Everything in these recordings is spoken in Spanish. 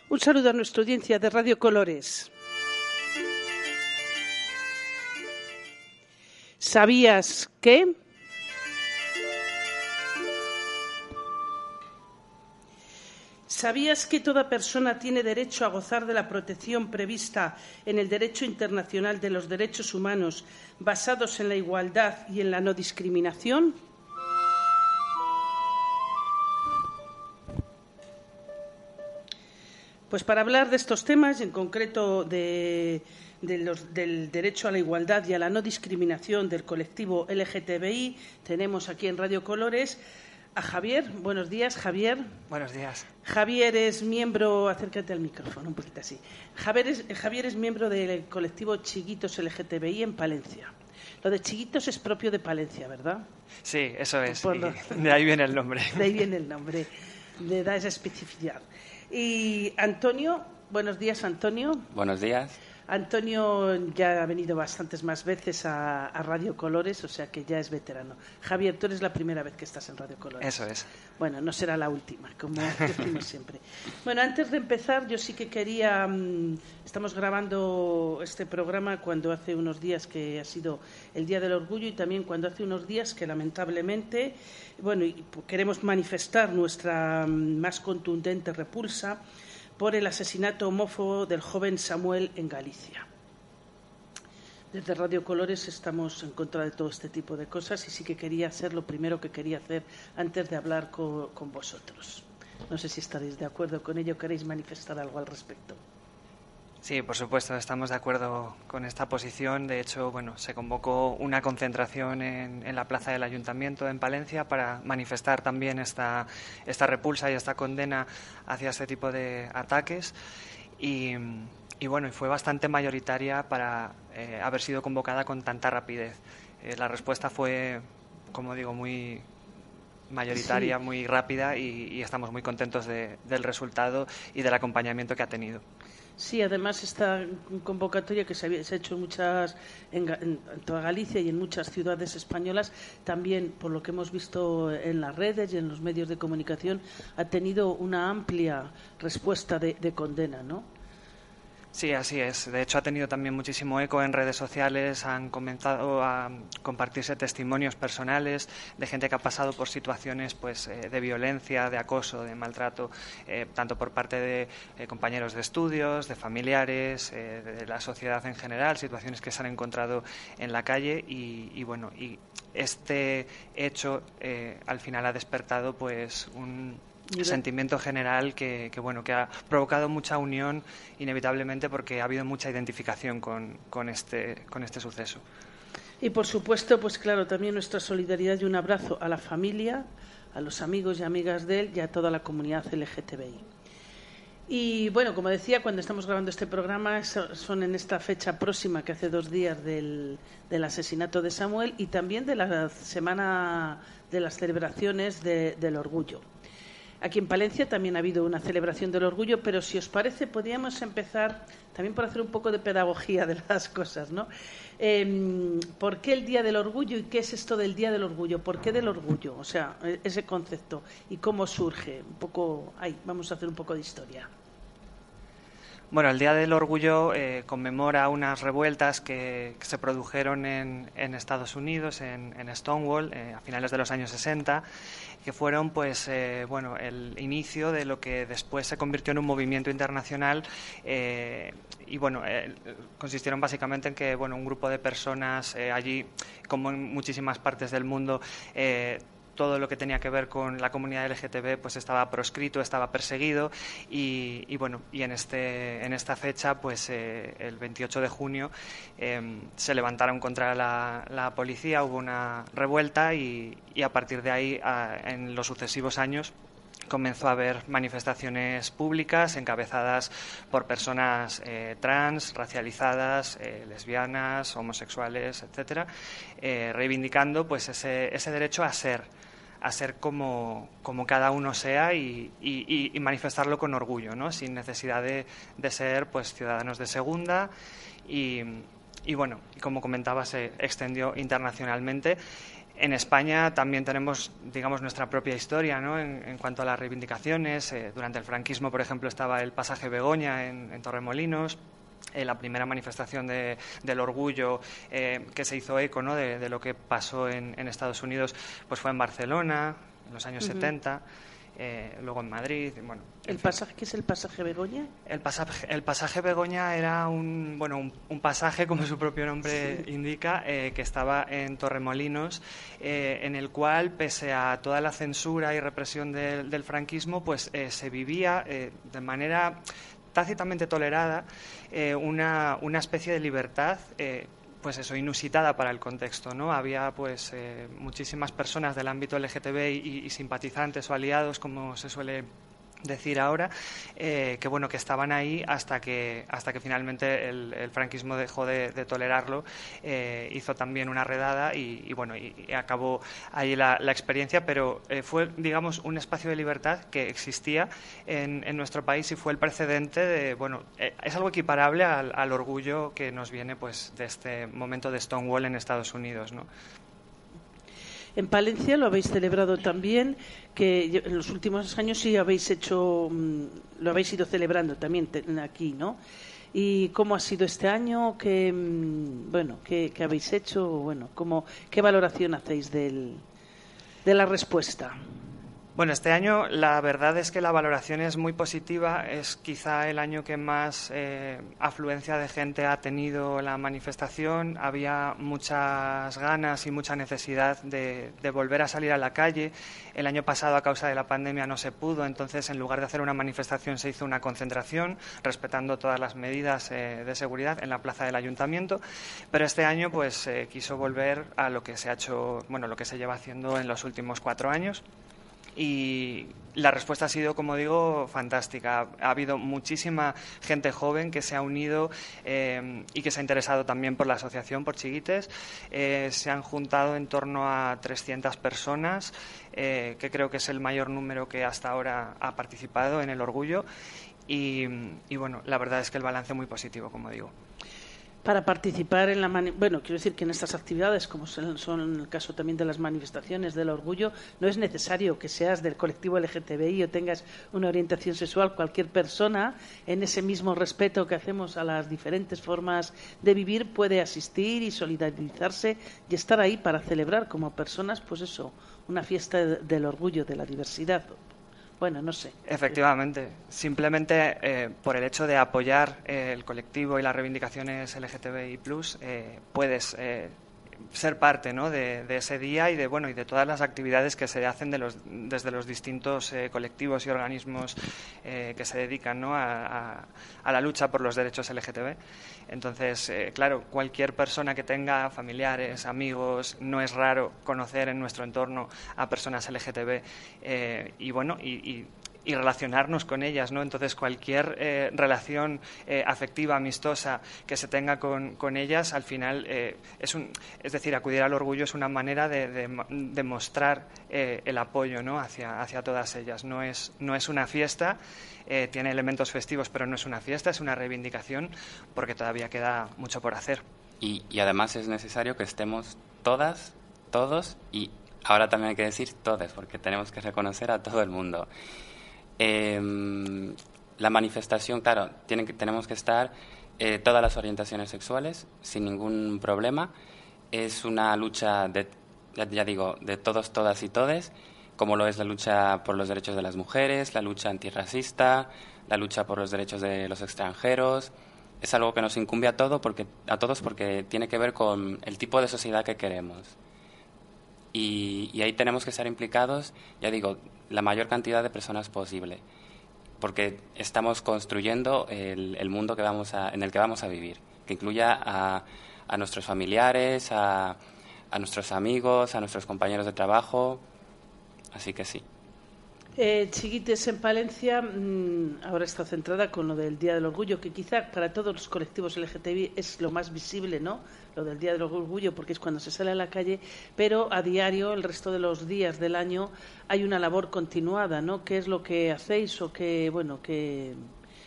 Un saludo a nuestra audiencia de Radio Colores. ¿Sabías que? ¿Sabías que toda persona tiene derecho a gozar de la protección prevista en el Derecho Internacional de los Derechos Humanos basados en la igualdad y en la no discriminación? Pues para hablar de estos temas, y en concreto del derecho a la igualdad y a la no discriminación del colectivo LGTBI, tenemos aquí en Radio Colores a Javier. Buenos días, Javier. Buenos días. Javier es miembro, acércate al micrófono un poquito así. Javier es miembro del colectivo Chiquitos LGTBI en Palencia. Lo de Chiquitos es propio de Palencia, ¿verdad? Sí, eso es. De ahí viene el nombre. De ahí viene el nombre. Le da esa especificidad. Y Antonio, buenos días, Antonio. Buenos días. Antonio ya ha venido bastantes más veces a Radio Colores, o sea que ya es veterano. Javier, tú eres la primera vez que estás en Radio Colores. Eso es. Bueno, no será la última, como decimos siempre. Bueno, antes de empezar, yo sí que quería... estamos grabando este programa cuando hace unos días que ha sido el Día del Orgullo y también cuando hace unos días que lamentablemente, queremos manifestar nuestra más contundente repulsa por el asesinato homófobo del joven Samuel en Galicia. Desde Radio Colores estamos en contra de todo este tipo de cosas y sí que quería hacer lo primero que quería hacer antes de hablar con vosotros. No sé si estaréis de acuerdo con ello, queréis manifestar algo al respecto. Sí, por supuesto, estamos de acuerdo con esta posición. De hecho, se convocó una concentración en la plaza del Ayuntamiento en Palencia para manifestar también esta repulsa y esta condena hacia este tipo de ataques. Y fue bastante mayoritaria para haber sido convocada con tanta rapidez. La respuesta fue, como digo, muy mayoritaria, sí, muy rápida y estamos muy contentos del resultado y del acompañamiento que ha tenido. Sí, además esta convocatoria que se ha hecho en toda Galicia y en muchas ciudades españolas, también por lo que hemos visto en las redes y en los medios de comunicación, ha tenido una amplia respuesta de condena, ¿no? Sí, así es. De hecho, ha tenido también muchísimo eco en redes sociales. Han comenzado a compartirse testimonios personales de gente que ha pasado por situaciones de violencia, de acoso, de maltrato, tanto por parte de compañeros de estudios, de familiares, de la sociedad en general, situaciones que se han encontrado en la calle y este hecho al final ha despertado un sentimiento general que ha provocado mucha unión inevitablemente porque ha habido mucha identificación con este suceso. Y por supuesto, pues claro, también nuestra solidaridad y un abrazo a la familia, a los amigos y amigas de él y a toda la comunidad LGTBI. Y como decía, cuando estamos grabando este programa son en esta fecha próxima que hace 2 días del asesinato de Samuel y también de la semana de las celebraciones del orgullo. Aquí en Palencia también ha habido una celebración del orgullo, pero si os parece podríamos empezar también por hacer un poco de pedagogía de las cosas, ¿no? ¿Por qué el Día del Orgullo y qué es esto del Día del Orgullo? ¿Por qué del orgullo? O sea, ese concepto y cómo surge. Vamos a hacer un poco de historia. Bueno, el Día del Orgullo conmemora unas revueltas que se produjeron en Estados Unidos, en Stonewall, a finales de los años 60, que fueron el inicio de lo que después se convirtió en un movimiento internacional consistieron básicamente en que un grupo de personas allí, como en muchísimas partes del mundo, todo lo que tenía que ver con la comunidad LGTB estaba proscrito, estaba perseguido y en esta fecha el 28 de junio se levantaron contra la policía, hubo una revuelta y a partir de ahí en los sucesivos años comenzó a haber manifestaciones públicas encabezadas por personas trans, racializadas, lesbianas, homosexuales, etcétera, reivindicando ese derecho a ser como cada uno sea y manifestarlo con orgullo, ¿no? Sin necesidad de ser ciudadanos de segunda y y bueno, como comentaba, se extendió internacionalmente. En España también tenemos, digamos, nuestra propia historia, ¿no? En cuanto a las reivindicaciones. Durante el franquismo, por ejemplo, estaba el pasaje Begoña en Torremolinos. La primera manifestación del orgullo que se hizo eco, ¿no? de lo que pasó en Estados Unidos, pues fue en Barcelona en los años 70, luego en Madrid. Bueno, ¿El pasaje qué es el pasaje Begoña? El pasaje Begoña era un pasaje, como su propio nombre indica, que estaba en Torremolinos, en el cual, pese a toda la censura y represión del franquismo, pues se vivía de manera tácitamente tolerada una especie de libertad pues eso, inusitada para el contexto, ¿no? Había pues muchísimas personas del ámbito LGTBI y simpatizantes o aliados, como se suele decir ahora, que bueno, que estaban ahí hasta que finalmente el franquismo dejó de tolerarlo, hizo también una redada y bueno, y acabó ahí la experiencia, pero fue, digamos, un espacio de libertad que existía en nuestro país y fue el precedente de, bueno, es algo equiparable al orgullo que nos viene pues de este momento de Stonewall en Estados Unidos, ¿no? En Palencia lo habéis celebrado también, que en los últimos años sí habéis hecho, lo habéis ido celebrando también aquí, ¿no? ¿Y cómo ha sido este año? ¿Qué habéis hecho? Bueno, ¿qué valoración hacéis de la respuesta? Bueno, este año la verdad es que la valoración es muy positiva. Es quizá el año que más afluencia de gente ha tenido la manifestación. Había muchas ganas y mucha necesidad de volver a salir a la calle. El año pasado, a causa de la pandemia, no se pudo. Entonces, en lugar de hacer una manifestación, se hizo una concentración, respetando todas las medidas de seguridad en la plaza del Ayuntamiento. Pero este año, pues, quiso volver a lo que se ha hecho, bueno, lo que se lleva haciendo en los últimos 4 años. Y la respuesta ha sido, como digo, fantástica. Ha habido muchísima gente joven que se ha unido y que se ha interesado también por la asociación, por Chiquites. Se han juntado en torno a 300 personas, que creo que es el mayor número que hasta ahora ha participado en el Orgullo. Y bueno, la verdad es que el balance es muy positivo, como digo. Para participar en quiero decir que en estas actividades, como son el caso también de las manifestaciones del orgullo, no es necesario que seas del colectivo LGTBI o tengas una orientación sexual. Cualquier persona, en ese mismo respeto que hacemos a las diferentes formas de vivir, puede asistir y solidarizarse y estar ahí para celebrar como personas, pues eso, una fiesta del orgullo, de la diversidad. Bueno, no sé. Efectivamente. Simplemente por el hecho de apoyar el colectivo y las reivindicaciones LGTBI+, puedes ser parte, ¿no?, de ese día y de todas las actividades que se hacen desde los distintos colectivos y organismos que se dedican, ¿no?, a la lucha por los derechos LGTB. Entonces, claro, cualquier persona que tenga familiares, amigos, no es raro conocer en nuestro entorno a personas LGTB y relacionarnos con ellas, ¿no? Entonces, cualquier relación afectiva, amistosa que se tenga con ellas, al final es decir, acudir al orgullo es una manera de mostrar el apoyo, ¿no?, hacia todas ellas. No es una fiesta, tiene elementos festivos, pero no es una fiesta, es una reivindicación, porque todavía queda mucho por hacer. Y además es necesario que estemos todas, todos, y ahora también hay que decir todes, porque tenemos que reconocer a todo el mundo. La manifestación, claro, tenemos que estar todas las orientaciones sexuales sin ningún problema. Es una lucha de todos, todas y todes, como lo es la lucha por los derechos de las mujeres, la lucha antirracista, la lucha por los derechos de los extranjeros. Es algo que nos incumbe a todos porque tiene que ver con el tipo de sociedad que queremos. Y ahí tenemos que estar implicados, la mayor cantidad de personas posible, porque estamos construyendo el mundo en el que vamos a vivir, que incluya a nuestros familiares, a nuestros amigos, a nuestros compañeros de trabajo, así que sí. Chiquites en Palencia ahora está centrada con lo del Día del Orgullo, que quizá para todos los colectivos LGTBI es lo más visible, ¿no?, lo del Día del Orgullo, porque es cuando se sale a la calle, pero a diario, el resto de los días del año, hay una labor continuada, ¿no? ¿Qué es lo que hacéis o qué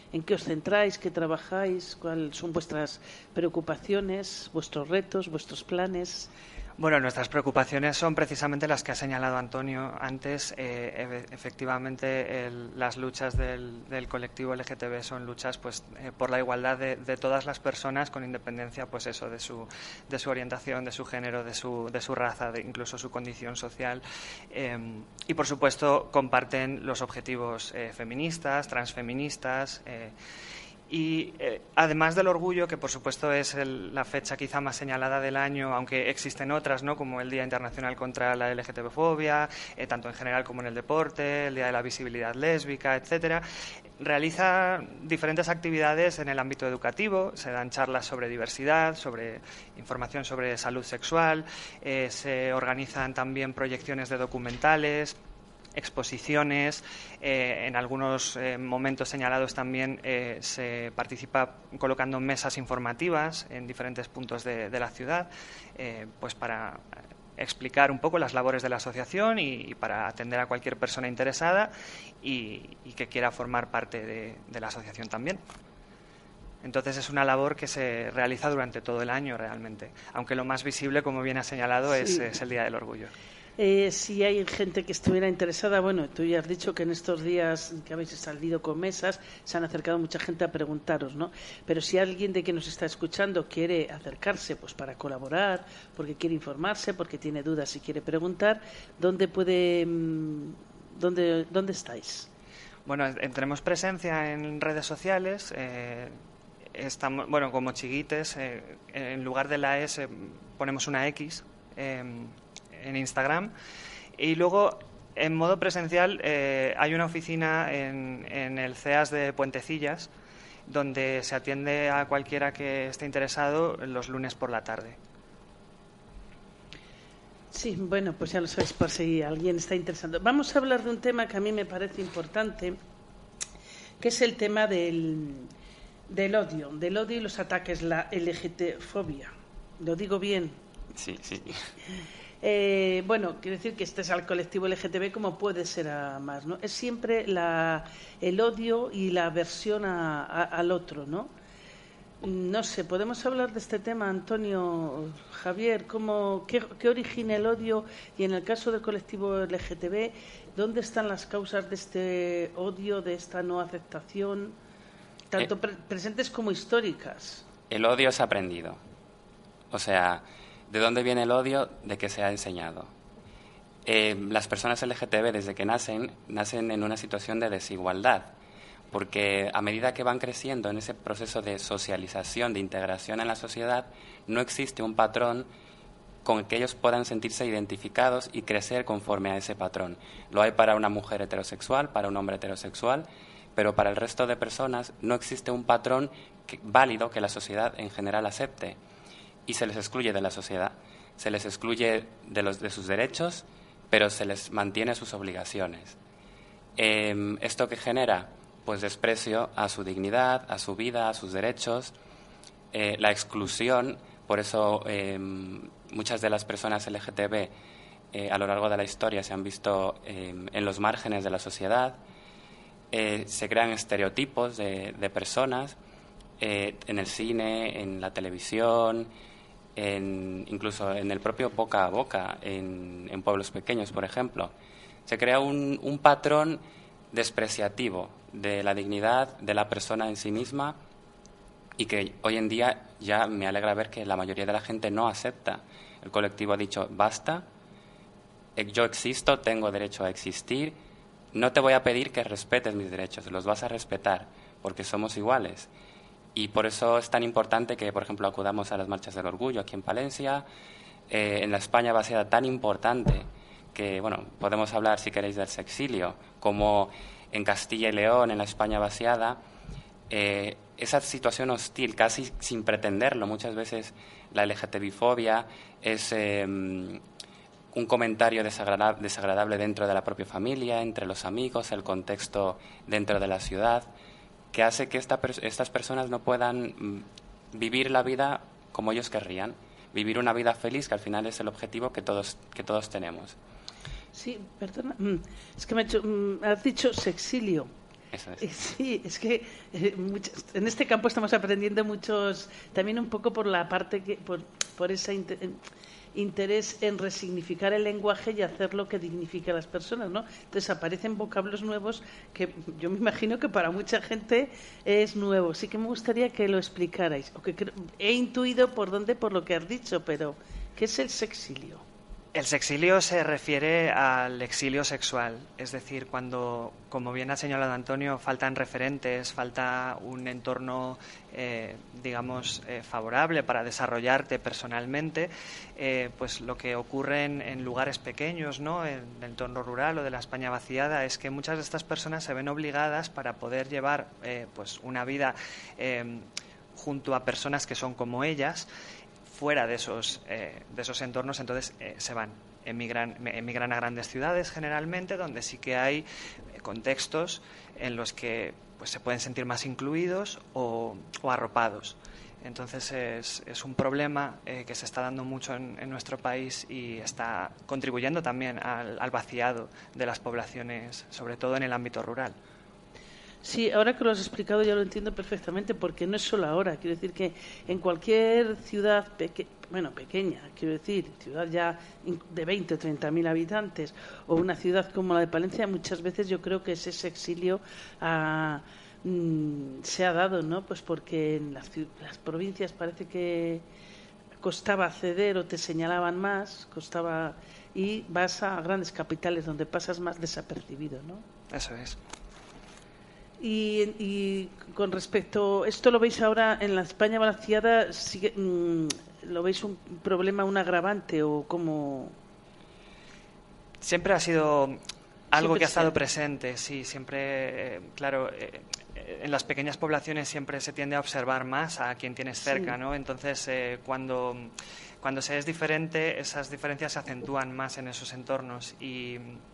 en qué os centráis, qué trabajáis, cuáles son vuestras preocupaciones, vuestros retos, vuestros planes. Bueno, nuestras preocupaciones son precisamente las que ha señalado Antonio antes. Efectivamente, las luchas del colectivo LGTB son luchas pues, por la igualdad de todas las personas, con independencia pues eso, de su orientación, de su género, de su raza, de incluso su condición social. Y, por supuesto, comparten los objetivos feministas, transfeministas. Y además del orgullo, que por supuesto es la fecha quizá más señalada del año, aunque existen otras, ¿no?, como el Día Internacional contra la LGTB-fobia, tanto en general como en el deporte, el Día de la Visibilidad Lésbica, etcétera, realiza diferentes actividades en el ámbito educativo. Se dan charlas sobre diversidad, sobre información sobre salud sexual, se organizan también proyecciones de documentales, exposiciones, en algunos momentos señalados también se participa colocando mesas informativas en diferentes puntos de la ciudad, pues para explicar un poco las labores de la asociación y para atender a cualquier persona interesada y que quiera formar parte de la asociación también. Entonces es una labor que se realiza durante todo el año realmente, aunque lo más visible, como bien ha señalado, sí, es el Día del Orgullo. Si hay gente que estuviera interesada, bueno, tú ya has dicho que en estos días que habéis salido con mesas se han acercado mucha gente a preguntaros, ¿no? Pero si alguien de que nos está escuchando quiere acercarse pues para colaborar, porque quiere informarse, porque tiene dudas y quiere preguntar, ¿dónde estáis? Bueno, tenemos presencia en redes sociales. Estamos, bueno, como Chiguites, en lugar de la S ponemos una X. En Instagram, y luego en modo presencial hay una oficina en el CEAS de Puentecillas donde se atiende a cualquiera que esté interesado los lunes por la tarde. Sí, bueno, pues ya lo sabéis por si alguien está interesado. Vamos a hablar de un tema que a mí me parece importante, que es el tema del odio y los ataques, la LGTB-fobia. ¿Lo digo bien? Sí, sí. Bueno, quiero decir que este es al colectivo LGTB como puede ser a más, ¿no? Es siempre el odio y la aversión al otro, ¿no? No sé, ¿podemos hablar de este tema, Antonio, Javier? ¿Qué origina el odio? Y en el caso del colectivo LGTB, ¿dónde están las causas de este odio, de esta no aceptación, tanto presentes como históricas? El odio es aprendido. O sea, ¿de dónde viene el odio? De que se ha enseñado. Las personas LGTB desde que nacen en una situación de desigualdad, porque a medida que van creciendo en ese proceso de socialización, de integración en la sociedad, no existe un patrón con el que ellos puedan sentirse identificados y crecer conforme a ese patrón. Lo hay para una mujer heterosexual, para un hombre heterosexual, pero para el resto de personas no existe un patrón válido que la sociedad en general acepte. Y se les excluye de la sociedad, se les excluye de sus derechos, pero se les mantiene sus obligaciones. ¿Esto qué genera? Pues desprecio a su dignidad, a su vida, a sus derechos, la exclusión. Por eso muchas de las personas LGTB a lo largo de la historia se han visto en los márgenes de la sociedad. Se crean estereotipos de personas en el cine, en la televisión, incluso en el propio boca a boca, en pueblos pequeños, por ejemplo. Se crea un patrón despreciativo de la dignidad de la persona en sí misma y que hoy en día ya me alegra ver que la mayoría de la gente no acepta. El colectivo ha dicho, basta, yo existo, tengo derecho a existir, no te voy a pedir que respetes mis derechos, los vas a respetar porque somos iguales. Y por eso es tan importante que, por ejemplo, acudamos a las marchas del orgullo aquí en Palencia, en la España vaciada tan importante que, bueno, podemos hablar, si queréis, del sexilio, como en Castilla y León, en la España vaciada, esa situación hostil, casi sin pretenderlo, muchas veces la LGTB-fobia es un comentario desagradable dentro de la propia familia, entre los amigos, el contexto dentro de la ciudad, que hace que estas personas no puedan vivir la vida como ellos querrían, vivir una vida feliz, que al final es el objetivo que todos tenemos. Sí, perdona, es que has dicho sexilio. Eso es. Sí, es que en este campo estamos aprendiendo muchos, también un poco por la parte por ese interés en resignificar el lenguaje y hacer lo que dignifique a las personas, ¿no? Entonces aparecen vocablos nuevos que yo me imagino que para mucha gente es nuevo. Sí que me gustaría que lo explicarais, o que he intuido por lo que has dicho, pero ¿qué es el sexilio? El sexilio se refiere al exilio sexual, es decir, cuando, como bien ha señalado Antonio, faltan referentes, falta un entorno, favorable para desarrollarte personalmente, pues lo que ocurre en lugares pequeños, ¿no?, en el entorno rural o de la España vaciada, es que muchas de estas personas se ven obligadas para poder llevar pues una vida junto a personas que son como ellas, fuera de esos entornos, entonces se van, emigran a grandes ciudades generalmente, donde sí que hay contextos en los que pues se pueden sentir más incluidos o arropados. Entonces es un problema que se está dando mucho en nuestro país y está contribuyendo también al vaciado de las poblaciones, sobre todo en el ámbito rural. Sí, ahora que lo has explicado ya lo entiendo perfectamente, porque no es solo ahora. Quiero decir que en cualquier ciudad pequeña, quiero decir, ciudad ya de 20 o 30.000 habitantes, o una ciudad como la de Palencia, muchas veces yo creo que ese exilio se ha dado, ¿no? Pues porque en las provincias parece que costaba acceder o te señalaban más, y vas a grandes capitales donde pasas más desapercibido, ¿no? Eso es. Y con respecto, ¿esto lo veis ahora en la España vaciada? ¿Lo veis un problema, un agravante o cómo? Siempre ha sido algo que ha estado Siempre. presente, sí, siempre, claro, en las pequeñas poblaciones siempre se tiende a observar más a quien tienes cerca, Sí. ¿no? Entonces, cuando se es diferente, esas diferencias se acentúan más en esos entornos y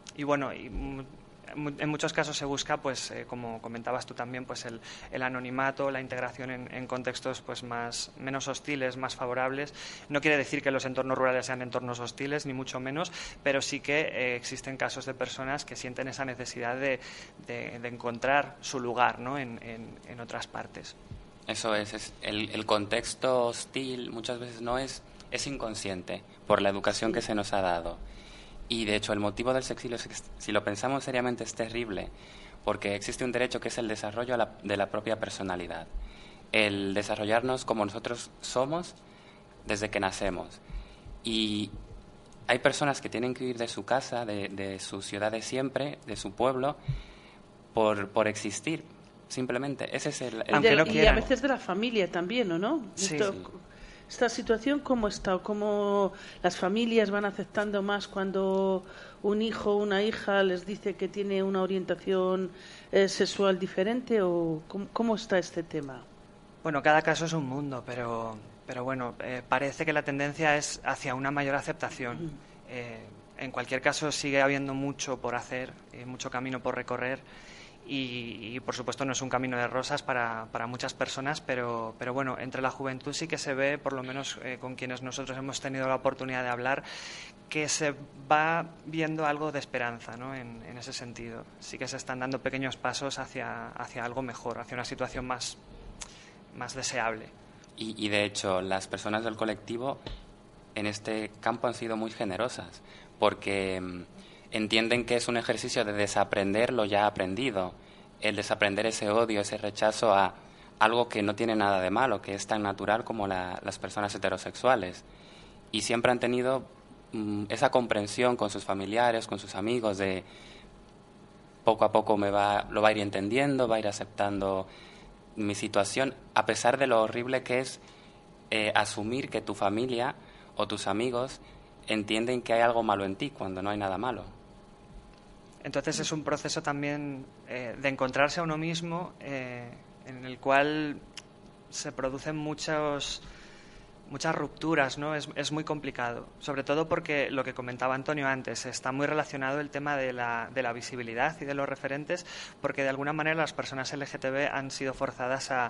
en muchos casos se busca, pues, como comentabas tú también, pues el anonimato, la integración en contextos pues menos hostiles, más favorables. No quiere decir que los entornos rurales sean entornos hostiles, ni mucho menos, pero sí que existen casos de personas que sienten esa necesidad de encontrar su lugar, ¿no?, en otras partes. Eso es el contexto hostil muchas veces no es inconsciente por la educación que se nos ha dado. Y de hecho el motivo del sexilio, si lo pensamos seriamente, es terrible, porque existe un derecho que es el desarrollo de la propia personalidad, el desarrollarnos como nosotros somos desde que nacemos. Y hay personas que tienen que huir de su casa, de su ciudad de siempre, de su pueblo, por existir, simplemente. Ese es Aunque no Y a quieran. veces de la familia también, ¿o no? Sí. ¿Esta situación cómo está? ¿Cómo las familias van aceptando más cuando un hijo o una hija les dice que tiene una orientación sexual diferente? ¿O cómo está este tema? Bueno, cada caso es un mundo, pero bueno, parece que la tendencia es hacia una mayor aceptación. En cualquier caso sigue habiendo mucho por hacer, mucho camino por recorrer y por supuesto no es un camino de rosas para muchas personas, pero bueno, entre la juventud sí que se ve, por lo menos con quienes nosotros hemos tenido la oportunidad de hablar, que se va viendo algo de esperanza, ¿no?, en ese sentido. Sí que se están dando pequeños pasos hacia algo mejor, hacia una situación más deseable. Y de hecho, las personas del colectivo en este campo han sido muy generosas, porque entienden que es un ejercicio de desaprender lo ya aprendido, el desaprender ese odio, ese rechazo a algo que no tiene nada de malo, que es tan natural como las personas heterosexuales. Y siempre han tenido esa comprensión con sus familiares, con sus amigos, de poco a poco lo va a ir entendiendo, va a ir aceptando mi situación, a pesar de lo horrible que es asumir que tu familia o tus amigos entienden que hay algo malo en ti cuando no hay nada malo. Entonces es un proceso también de encontrarse a uno mismo, en el cual se producen muchas rupturas, ¿no? Es muy complicado, sobre todo porque lo que comentaba Antonio antes, está muy relacionado el tema de la visibilidad y de los referentes, porque de alguna manera las personas LGTB han sido forzadas a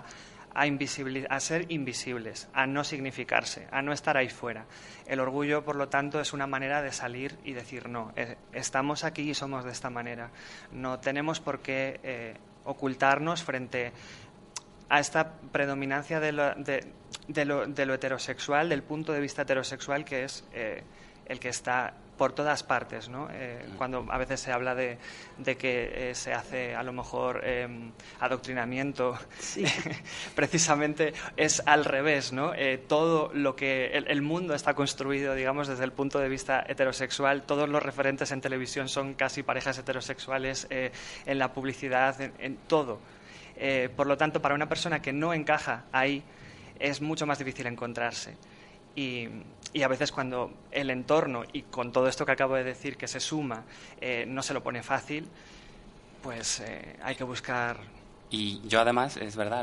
ser invisibles, a no significarse, a no estar ahí fuera. El orgullo, por lo tanto, es una manera de salir y decir no, estamos aquí y somos de esta manera. No tenemos por qué ocultarnos frente a esta predominancia de lo heterosexual, del punto de vista heterosexual, que es el que está por todas partes, ¿no? Cuando a veces se habla de que se hace a lo mejor adoctrinamiento, sí. Precisamente es al revés, ¿no? Todo lo que el mundo está construido, digamos, desde el punto de vista heterosexual. Todos los referentes en televisión son casi parejas heterosexuales, en la publicidad, en todo. Por lo tanto, para una persona que no encaja ahí, es mucho más difícil encontrarse. Y a veces cuando el entorno, y con todo esto que acabo de decir que se suma, no se lo pone fácil, pues hay que buscar. Y yo además, es verdad,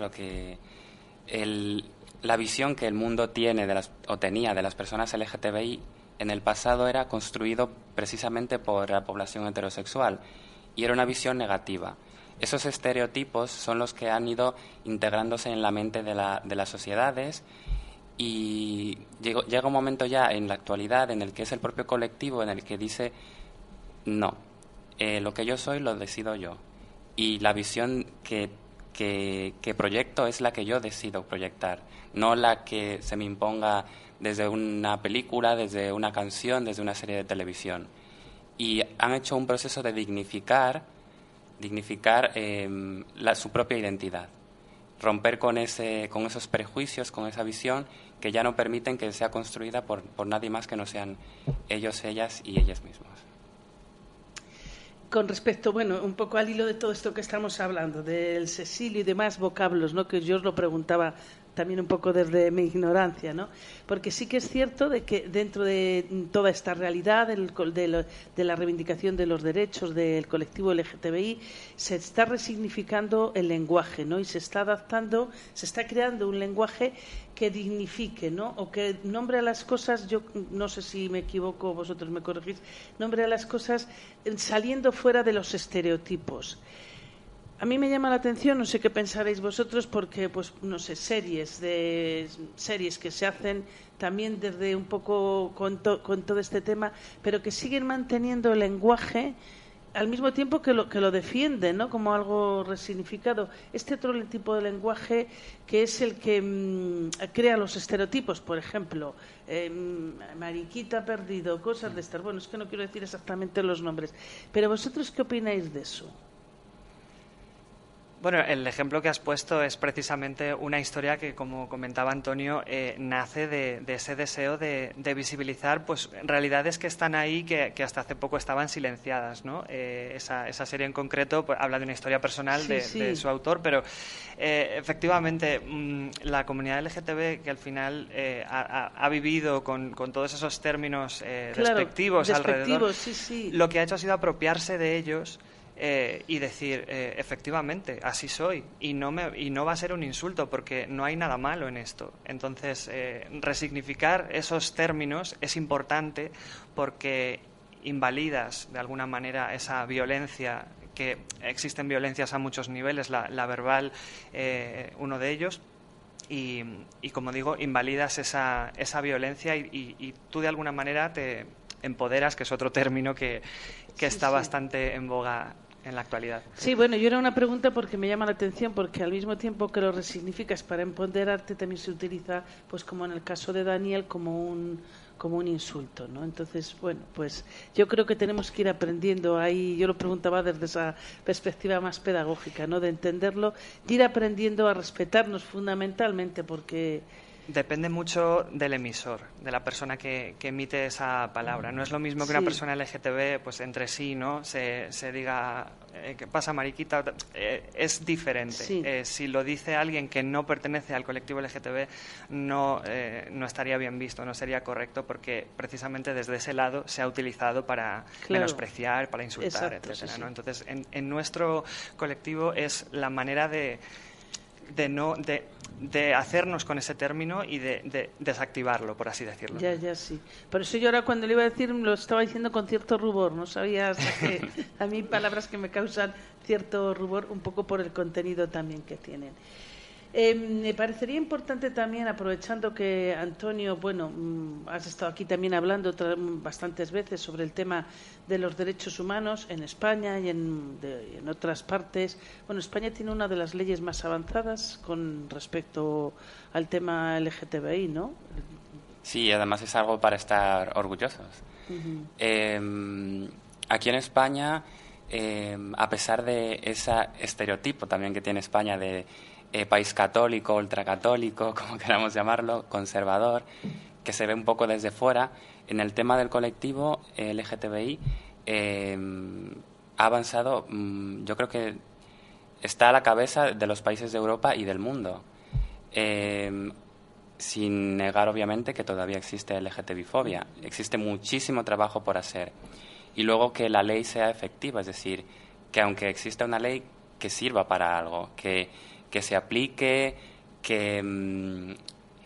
la visión que el mundo tiene o tenía de las personas LGTBI en el pasado era construido precisamente por la población heterosexual y era una visión negativa. Esos estereotipos son los que han ido integrándose en la mente de las sociedades. Y llega un momento ya en la actualidad en el que es el propio colectivo en el que dice no, lo que yo soy lo decido yo y la visión que proyecto es la que yo decido proyectar, no la que se me imponga desde una película, desde una canción, desde una serie de televisión. Y han hecho un proceso de dignificar su propia identidad, romper con esos prejuicios, con esa visión que ya no permiten que sea construida por nadie más que no sean ellos, ellas y ellas mismas. Con respecto, bueno, un poco al hilo de todo esto que estamos hablando, del sexilio y demás vocablos, ¿no? Que yo os lo preguntaba también un poco desde mi ignorancia, ¿no? Porque sí que es cierto de que dentro de toda esta realidad de la reivindicación de los derechos del colectivo LGTBI se está resignificando el lenguaje, ¿no? Y se está adaptando, se está creando un lenguaje que dignifique, ¿no? O que nombre a las cosas, yo no sé si me equivoco, vosotros me corregís, nombre a las cosas saliendo fuera de los estereotipos. A mí me llama la atención, no sé qué pensaréis vosotros, porque, pues, no sé, series que se hacen también desde un poco con todo este tema, pero que siguen manteniendo el lenguaje al mismo tiempo que lo defienden, ¿no? Como algo resignificado. Este otro tipo de lenguaje que es el que crea los estereotipos, por ejemplo, mariquita perdido, cosas de estas. Bueno, es que no quiero decir exactamente los nombres, pero vosotros ¿qué opináis de eso? Bueno, el ejemplo que has puesto es precisamente una historia que, como comentaba Antonio, nace de ese deseo de visibilizar pues realidades que están ahí que hasta hace poco estaban silenciadas, ¿no? Esa serie en concreto pues, habla de una historia personal de su autor, pero efectivamente la comunidad LGTB que al final ha vivido con todos esos términos despectivos alrededor, lo que ha hecho ha sido apropiarse de ellos. Y decir, efectivamente, así soy, y no va a ser un insulto porque no hay nada malo en esto. Entonces, resignificar esos términos es importante porque invalidas de alguna manera esa violencia, que existen violencias a muchos niveles, la verbal, uno de ellos. Y como digo, invalidas esa violencia y tú de alguna manera te empoderas, que es otro término que está bastante en boga en la actualidad. Sí, bueno, yo era una pregunta porque me llama la atención, porque al mismo tiempo que lo resignificas para empoderarte, también se utiliza, pues como en el caso de Daniel, como un insulto, ¿no? Entonces, bueno, pues yo creo que tenemos que ir aprendiendo ahí, yo lo preguntaba desde esa perspectiva más pedagógica, ¿no? De entenderlo, de ir aprendiendo a respetarnos fundamentalmente, porque depende mucho del emisor, de la persona que emite esa palabra. No es lo mismo que una persona LGTB, pues entre sí, ¿no? Se diga, ¿qué pasa, mariquita? Es diferente. Sí. Si lo dice alguien que no pertenece al colectivo LGTB, no estaría bien visto, no sería correcto, porque precisamente desde ese lado se ha utilizado para menospreciar, para insultar, etcétera, ¿no? Entonces, en nuestro colectivo es la manera de hacernos con ese término y de desactivarlo, por así decirlo. Ya, sí. Por eso yo ahora cuando le iba a decir lo estaba diciendo con cierto rubor, no sabía hasta que a mí palabras que me causan cierto rubor un poco por el contenido también que tienen. Me parecería importante también, aprovechando que Antonio, bueno, has estado aquí también hablando bastantes veces sobre el tema de los derechos humanos en España y en otras partes. Bueno, España tiene una de las leyes más avanzadas con respecto al tema LGTBI, ¿no? Sí, además es algo para estar orgullosos. Aquí en España, a pesar de ese estereotipo también que tiene España de país católico, ultracatólico, como queramos llamarlo, conservador, que se ve un poco desde fuera, en el tema del colectivo LGTBI ha avanzado, yo creo que está a la cabeza de los países de Europa y del mundo. Sin negar, obviamente, que todavía existe LGTBI-fobia. Existe muchísimo trabajo por hacer. Y luego que la ley sea efectiva, es decir, que aunque exista una ley, que sirva para algo, que se aplique, que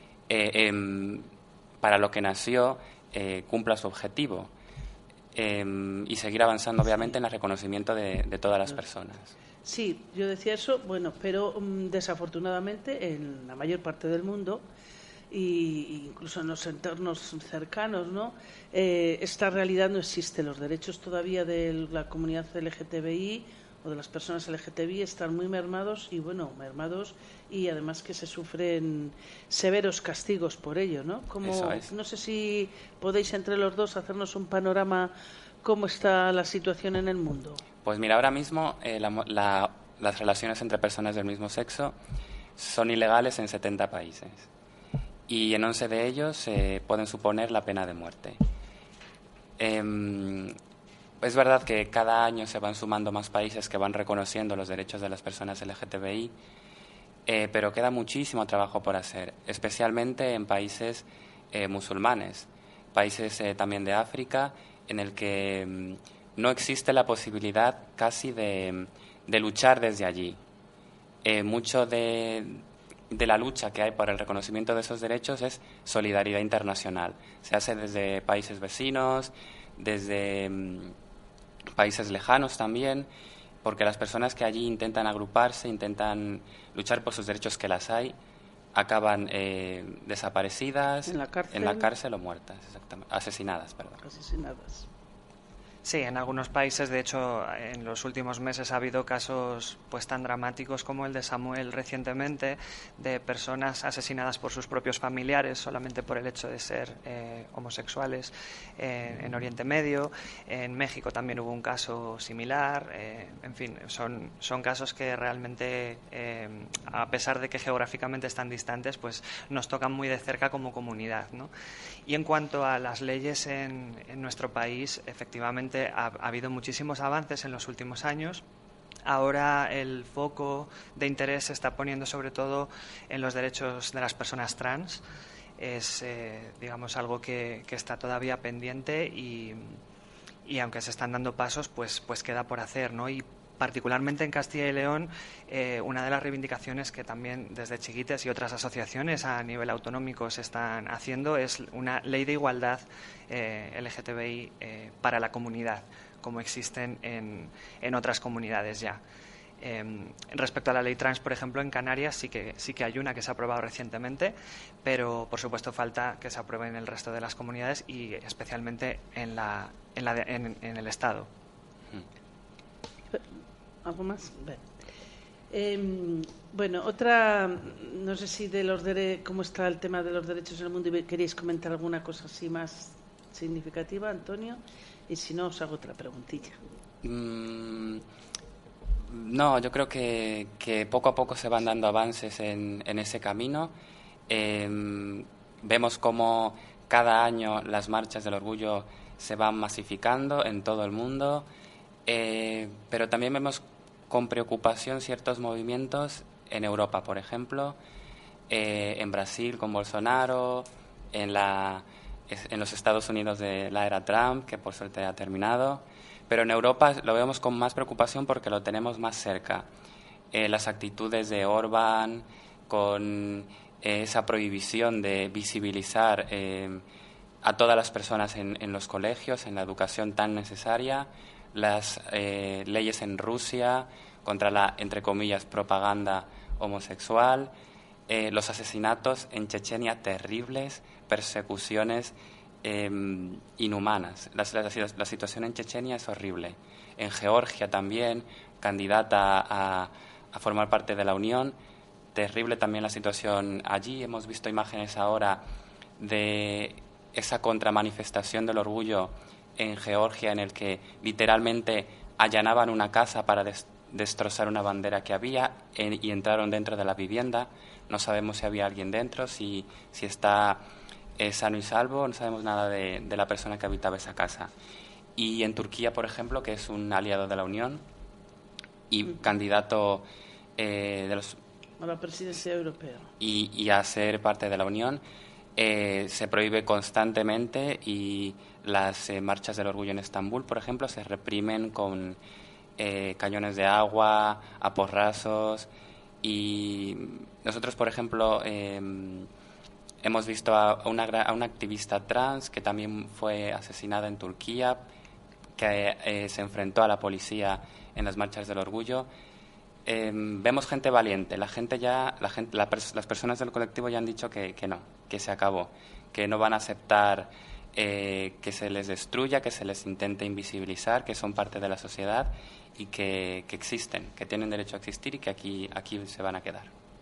para lo que nació cumpla su objetivo. Y seguir avanzando, obviamente, en el reconocimiento de todas las personas. Sí, yo decía eso, bueno, pero desafortunadamente en la mayor parte del mundo y incluso en los entornos cercanos, ¿no? Esta realidad no existe. Los derechos todavía de la comunidad LGTBI o de las personas LGTBI están muy mermados y además que se sufren severos castigos por ello, ¿no? Eso es. No sé si podéis entre los dos hacernos un panorama cómo está la situación en el mundo. Pues mira, ahora mismo las relaciones entre personas del mismo sexo son ilegales en 70 países y en 11 de ellos pueden suponer la pena de muerte. Es verdad que cada año se van sumando más países que van reconociendo los derechos de las personas LGTBI, pero queda muchísimo trabajo por hacer, especialmente en países musulmanes, países también de África, en el que no existe la posibilidad casi de luchar desde allí. Mucho de la lucha que hay por el reconocimiento de esos derechos es solidaridad internacional. Se hace desde países vecinos, desde países lejanos también, porque las personas que allí intentan agruparse, intentan luchar por sus derechos, que las hay, acaban desaparecidas, en la cárcel o muertas, exactamente, asesinadas. Sí, en algunos países, de hecho, en los últimos meses ha habido casos pues tan dramáticos como el de Samuel recientemente, de personas asesinadas por sus propios familiares solamente por el hecho de ser homosexuales en Oriente Medio. En México también hubo un caso similar. En fin, son casos que realmente, a pesar de que geográficamente están distantes, pues nos tocan muy de cerca como comunidad, ¿no? Y en cuanto a las leyes en nuestro país, efectivamente ha habido muchísimos avances en los últimos años. Ahora el foco de interés se está poniendo sobre todo en los derechos de las personas trans. Es, digamos, algo que está todavía pendiente y aunque se están dando pasos, pues queda por hacer, ¿no? Y particularmente en Castilla y León, una de las reivindicaciones que también desde Chiquites y otras asociaciones a nivel autonómico se están haciendo es una ley de igualdad LGTBI para la comunidad, como existen en otras comunidades ya. Respecto a la ley trans, por ejemplo, en Canarias sí que hay una que se ha aprobado recientemente, pero por supuesto falta que se apruebe en el resto de las comunidades y especialmente en el Estado. ¿Algo más? Bueno, otra, no sé si cómo está el tema de los derechos en el mundo y queréis comentar alguna cosa así más significativa, Antonio, y si no os hago otra preguntilla. No, yo creo que poco a poco se van dando avances en ese camino. Vemos cómo cada año las marchas del orgullo se van masificando en todo el mundo, pero también vemos con preocupación ciertos movimientos en Europa, por ejemplo, en Brasil con Bolsonaro, en los Estados Unidos de la era Trump, que por suerte ha terminado, pero en Europa lo vemos con más preocupación porque lo tenemos más cerca. Las actitudes de Orbán, con esa prohibición de visibilizar a todas las personas en los colegios, en la educación tan necesaria, las leyes en Rusia contra la, entre comillas, propaganda homosexual, los asesinatos en Chechenia terribles, persecuciones inhumanas. La situación en Chechenia es horrible. En Georgia también, candidata a formar parte de la Unión, terrible también la situación allí. Hemos visto imágenes ahora de esa contramanifestación del orgullo en Georgia, en el que literalmente allanaban una casa para destrozar una bandera que había y entraron dentro de la vivienda. No sabemos si había alguien dentro, si está sano y salvo, no sabemos nada de la persona que habitaba esa casa. Y en Turquía, por ejemplo, que es un aliado de la Unión y candidato a la presidencia europea y a ser parte de la Unión, se prohíbe constantemente, y las marchas del orgullo en Estambul, por ejemplo, se reprimen con cañones de agua, a porrazos. Y nosotros, por ejemplo, hemos visto a una activista trans que también fue asesinada en Turquía, que se enfrentó a la policía en las marchas del orgullo. Vemos gente valiente. Las personas del colectivo ya han dicho que no, que se acabó, que no van a aceptar que se les destruya, que se les intente invisibilizar, que son parte de la sociedad y que existen, que tienen derecho a existir y que aquí se van a quedar.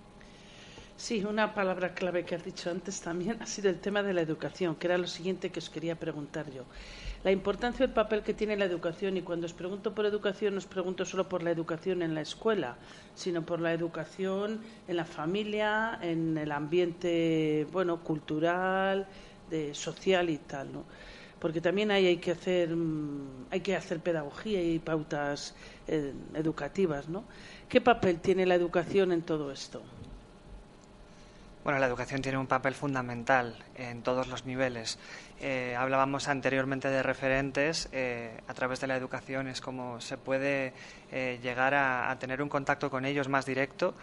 Sí, una palabra clave que has dicho antes también ha sido el tema de la educación, que era lo siguiente que os quería preguntar yo. La importancia del papel que tiene la educación, y cuando os pregunto por educación no os pregunto solo por la educación en la escuela, sino por la educación en la familia, en el ambiente, bueno, cultural, social y tal, ¿no? Porque también ahí hay que hacer pedagogía y pautas educativas, ¿no? ¿Qué papel tiene la educación en todo esto? Bueno, la educación tiene un papel fundamental en todos los niveles. Hablábamos anteriormente de referentes. A través de la educación es como se puede llegar a tener un contacto con ellos más directo.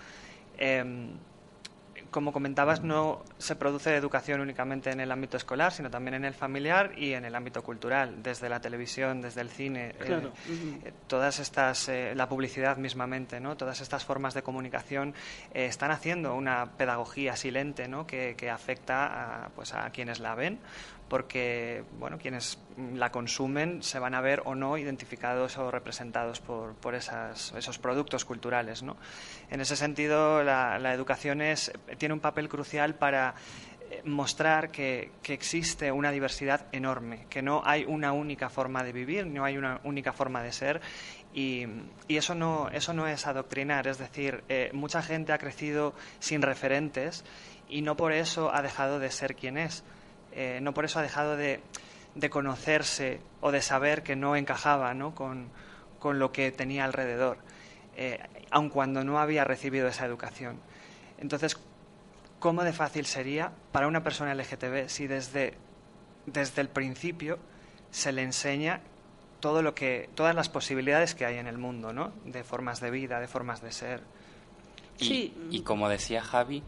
Como comentabas, no se produce educación únicamente en el ámbito escolar, sino también en el familiar y en el ámbito cultural, desde la televisión, desde el cine, claro. Todas estas, la publicidad mismamente, ¿no? Todas estas formas de comunicación están haciendo una pedagogía silente, ¿no? que afecta a quienes la ven, porque bueno, quienes la consumen se van a ver o no identificados o representados por esos productos culturales, ¿no? En ese sentido, la educación tiene un papel crucial para mostrar que existe una diversidad enorme, que no hay una única forma de vivir, no hay una única forma de ser, y eso no es adoctrinar. Es decir, mucha gente ha crecido sin referentes y no por eso ha dejado de ser quien es. No por eso ha dejado de conocerse o de saber que no encajaba, ¿no? con lo que tenía alrededor, aun cuando no había recibido esa educación. Entonces, ¿cómo de fácil sería para una persona LGTB si desde el principio se le enseña todas las posibilidades que hay en el mundo, ¿no? De formas de vida, de formas de ser? Y como decía Javi,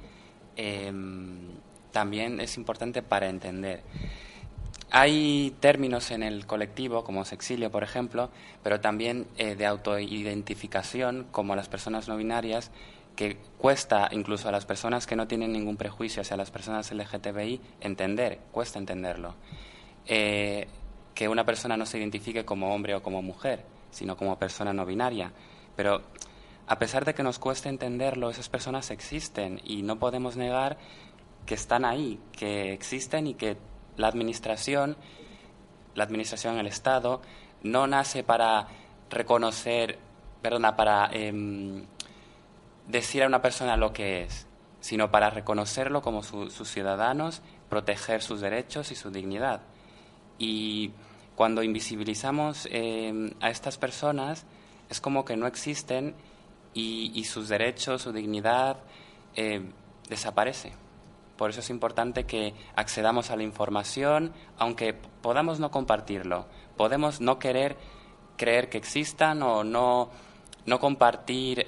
también es importante para entender. Hay términos en el colectivo, como sexilio, por ejemplo, pero también de autoidentificación, como las personas no binarias, que cuesta incluso a las personas que no tienen ningún prejuicio hacia las personas LGTBI cuesta entenderlo. Que una persona no se identifique como hombre o como mujer, sino como persona no binaria. Pero a pesar de que nos cueste entenderlo, esas personas existen y no podemos negar que están ahí, que existen, y que la administración, el Estado, no nace para reconocer, para decir a una persona lo que es, sino para reconocerlo como sus ciudadanos, proteger sus derechos y su dignidad. Y cuando invisibilizamos a estas personas, es como que no existen y sus derechos, su dignidad, desaparece. Por eso es importante que accedamos a la información, aunque podamos no compartirlo. Podemos no querer creer que existan o no compartir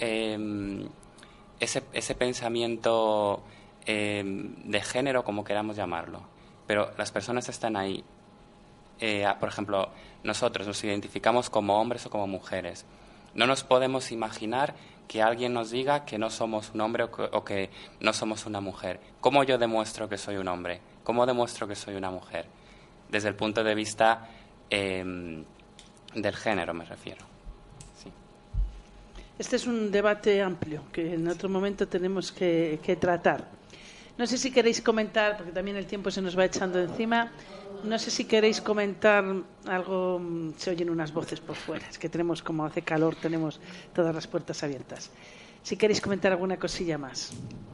ese pensamiento de género, como queramos llamarlo. Pero las personas están ahí. Por ejemplo, nosotros nos identificamos como hombres o como mujeres. No nos podemos imaginar que alguien nos diga que no somos un hombre o que no somos una mujer. ¿Cómo yo demuestro que soy un hombre? ¿Cómo demuestro que soy una mujer? Desde el punto de vista del género, me refiero. Sí. Este es un debate amplio que en otro momento tenemos que tratar. No sé si queréis comentar, porque también el tiempo se nos va echando encima. No sé si queréis comentar algo. Se oyen unas voces por fuera. Es que tenemos, como hace calor, tenemos todas las puertas abiertas. Si queréis comentar alguna cosilla más.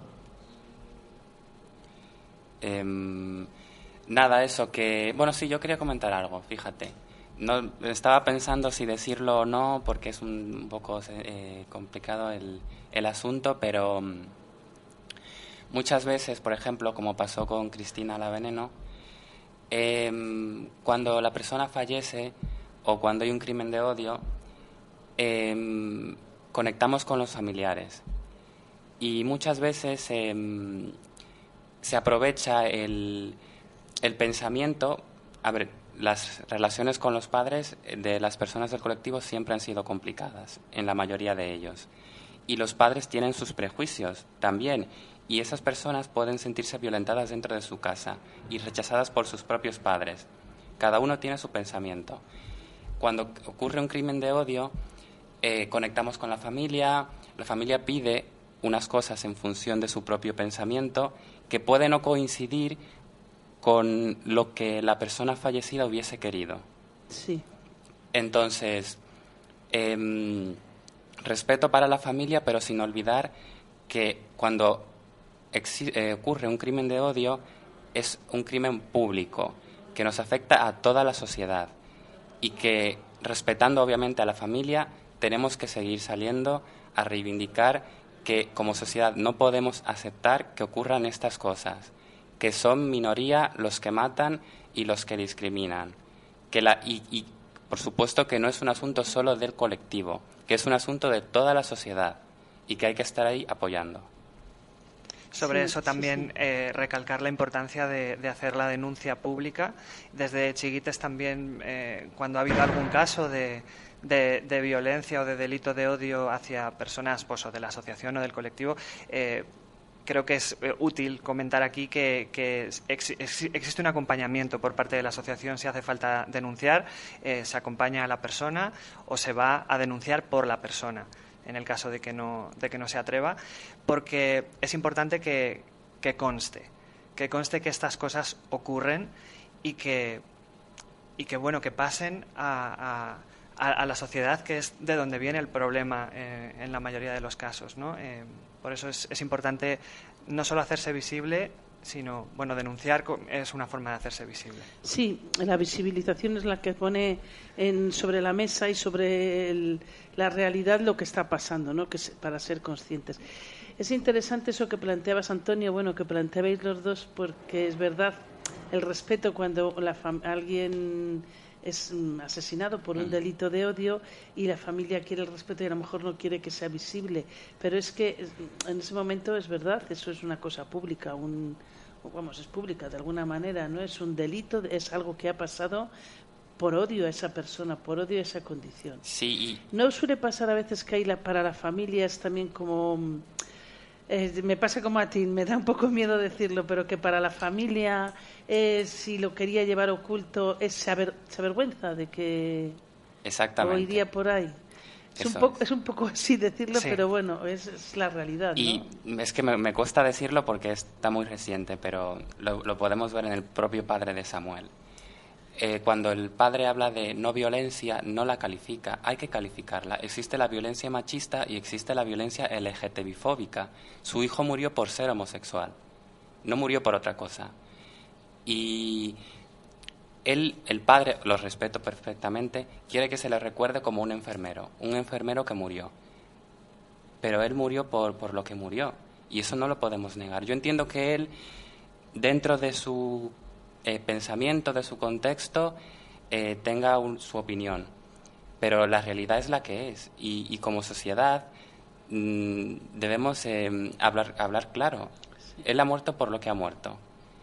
Nada, eso que... Bueno, sí, yo quería comentar algo, fíjate. No, estaba pensando si decirlo o no, porque es un poco complicado el asunto, pero muchas veces, por ejemplo, como pasó con Cristina La Veneno, cuando la persona fallece o cuando hay un crimen de odio, conectamos con los familiares. Y muchas veces se aprovecha el pensamiento. A ver, las relaciones con los padres de las personas del colectivo siempre han sido complicadas, en la mayoría de ellos. Y los padres tienen sus prejuicios también, y esas personas pueden sentirse violentadas dentro de su casa y rechazadas por sus propios padres. Cada uno tiene su pensamiento. Cuando ocurre un crimen de odio, conectamos con la familia pide unas cosas en función de su propio pensamiento que puede no coincidir con lo que la persona fallecida hubiese querido. Sí. Entonces, respeto para la familia, pero sin olvidar que cuando ocurre un crimen de odio es un crimen público que nos afecta a toda la sociedad y que, respetando obviamente a la familia, tenemos que seguir saliendo a reivindicar que como sociedad no podemos aceptar que ocurran estas cosas, que son minoría los que matan y los que discriminan, y por supuesto que no es un asunto solo del colectivo, que es un asunto de toda la sociedad y que hay que estar ahí apoyando. Sobre eso también recalcar la importancia de hacer la denuncia pública. Desde Chiguites también, cuando ha habido algún caso de violencia o de delito de odio hacia personas pues, o de la asociación o del colectivo, creo que es útil comentar aquí que existe un acompañamiento por parte de la asociación si hace falta denunciar, se acompaña a la persona o se va a denunciar por la persona en el caso de que no se atreva, porque es importante que conste que estas cosas ocurren y que bueno, que pasen a la sociedad, que es de donde viene el problema en la mayoría de los casos, ¿no? Por eso es importante no solo hacerse visible, sino, bueno, denunciar es una forma de hacerse visible. Sí, la visibilización es la que pone sobre la mesa y sobre la realidad lo que está pasando, ¿no? Para ser conscientes. Es interesante eso que planteabas, Antonio, bueno, que planteabais los dos, porque es verdad, el respeto cuando alguien es asesinado por un delito de odio y la familia quiere el respeto y a lo mejor no quiere que sea visible, pero es que en ese momento es verdad, eso es una cosa pública, es pública de alguna manera, no es un delito, es algo que ha pasado por odio a esa persona, por odio a esa condición. Sí. ¿No suele pasar a veces que para la familia es también como... me pasa como a ti, me da un poco miedo decirlo, pero que para la familia, si lo quería llevar oculto, se avergüenza de que... Exactamente. O iría por ahí. Es un poco así decirlo, sí. Pero bueno, es la realidad, ¿no? Y es que me cuesta decirlo porque está muy reciente, pero lo podemos ver en el propio padre de Samuel. Cuando el padre habla de no violencia, no la califica, hay que calificarla. Existe la violencia machista y existe la violencia LGTBI-fóbica. Su hijo murió por ser homosexual, no murió por otra cosa. Y él, el padre, lo respeto perfectamente, quiere que se le recuerde como un enfermero que murió. Pero él murió por lo que murió, y eso no lo podemos negar. Yo entiendo que él, dentro de su pensamiento, de su contexto, tenga su opinión, pero la realidad es la que es, y como sociedad debemos hablar claro. Sí. Él ha muerto por lo que ha muerto.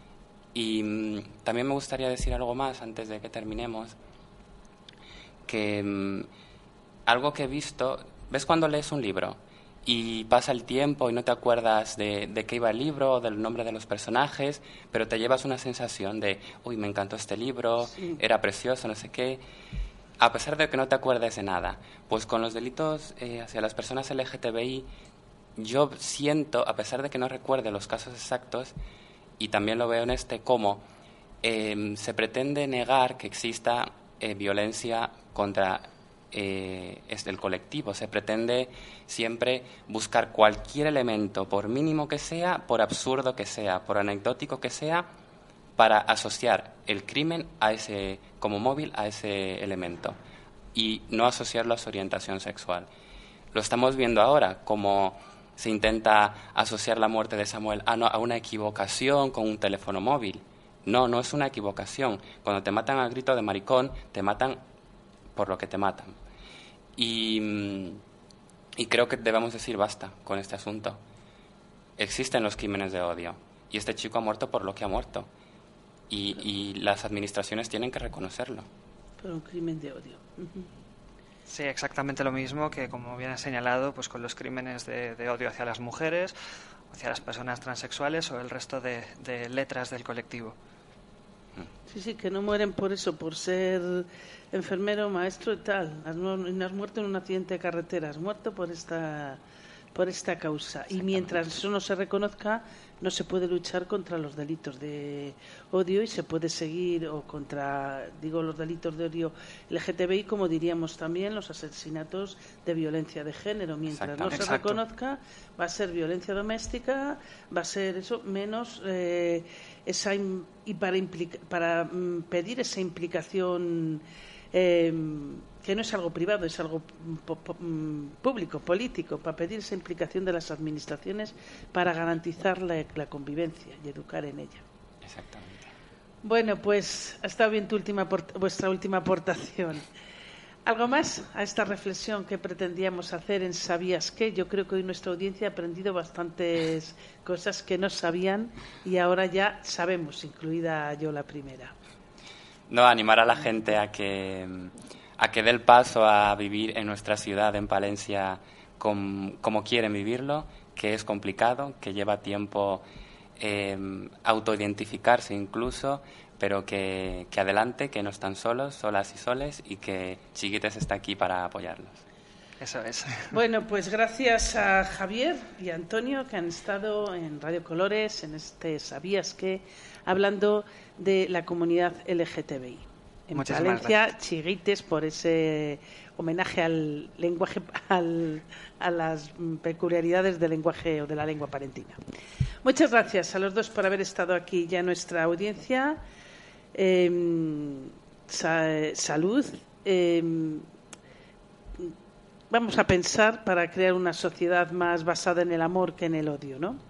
Y también me gustaría decir algo más antes de que terminemos, que algo que he visto, ¿ves cuando lees un libro y pasa el tiempo y no te acuerdas de qué iba el libro o del nombre de los personajes, pero te llevas una sensación de, uy, me encantó este libro, Sí. era precioso, no sé qué, a pesar de que no te acuerdes de nada? Pues con los delitos hacia las personas LGTBI, yo siento, a pesar de que no recuerde los casos exactos, y también lo veo en como se pretende negar que exista violencia contra el colectivo. Se pretende siempre buscar cualquier elemento, por mínimo que sea, por absurdo que sea, por anecdótico que sea, para asociar el crimen como móvil a ese elemento y no asociarlo a su orientación sexual. Lo estamos viendo ahora, como se intenta asociar la muerte de Samuel a una equivocación con un teléfono móvil. No, no es una equivocación. Cuando te matan al grito de maricón, te matan por lo que te matan. Y creo que debemos decir basta con este asunto. Existen los crímenes de odio y este chico ha muerto por lo que ha muerto. Y las administraciones tienen que reconocerlo. Por un crimen de odio. Sí, exactamente lo mismo que, como bien has señalado, pues con los crímenes de odio hacia las mujeres, hacia las personas transexuales o el resto de letras del colectivo. Sí, sí, que no mueren por eso, por ser enfermero, maestro y tal. No has muerto en un accidente de carretera, has muerto por esta causa. Y mientras eso no se reconozca, no se puede luchar contra los delitos de odio y se puede seguir, o contra, digo, los delitos de odio LGTBI, como diríamos también los asesinatos de violencia de género. Mientras no se reconozca, va a ser violencia doméstica, va a ser eso, menos para pedir esa implicación que no es algo privado, es algo público, político, para pedir esa implicación de las administraciones para garantizar la convivencia y educar en ella. Exactamente. Bueno, pues ha estado bien vuestra última aportación. ¿Algo más a esta reflexión que pretendíamos hacer en ¿Sabías qué? Yo creo que hoy nuestra audiencia ha aprendido bastantes cosas que no sabían y ahora ya sabemos, incluida yo la primera. No, animar a la gente a que dé el paso a vivir en nuestra ciudad, en Palencia, como quieren vivirlo, que es complicado, que lleva tiempo autoidentificarse incluso, pero que adelante, que no están solos, solas y soles, y que Chiquites está aquí para apoyarlos. Eso es. Bueno, pues gracias a Javier y a Antonio, que han estado en Radio Colores, en este ¿Sabías qué?, hablando de la comunidad LGTBI. En Muchísimas Palencia, gracias. Chiquites, por ese homenaje al lenguaje, a las peculiaridades del lenguaje o de la lengua palentina. Muchas gracias a los dos por haber estado aquí ya en nuestra audiencia. Salud. Vamos a pensar para crear una sociedad más basada en el amor que en el odio, ¿no?